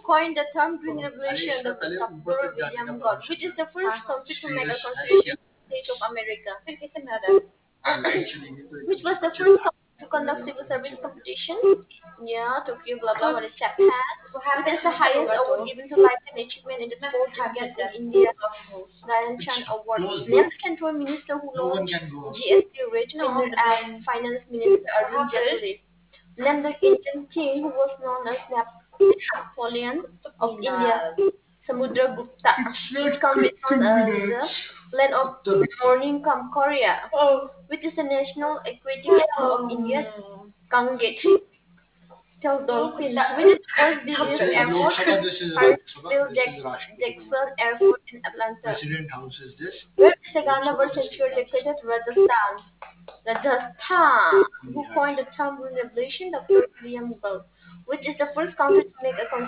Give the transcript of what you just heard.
coined the term Green Revolution, Dr. William Gott, which is the first country to make a constitution state of America. फिर कैसे बना रहा है? Which was the first country to conduct civil service competition? Yeah, Tokyo, blah blah, what is Japan? Which is the highest award given to lifetime achievement in the sport champions in India? Ryan Chan Award. Name the Central Minister who launched GST rate limit as Finance Minister Arun Jaitley. Name the Indian king who was known as Napoleon of India. Samudragupta, which can be known as the land of morning come Korea, which is the national aquatic animal of India, Ganges. Still dolphins, which is the first busiest airport, Jackson Airport in Atlanta. Where is the Gandhar Sanctuary located? Rajasthan. Rajasthan, who coined the term Green Revolution, Dr. William Galt, which is the first country to make a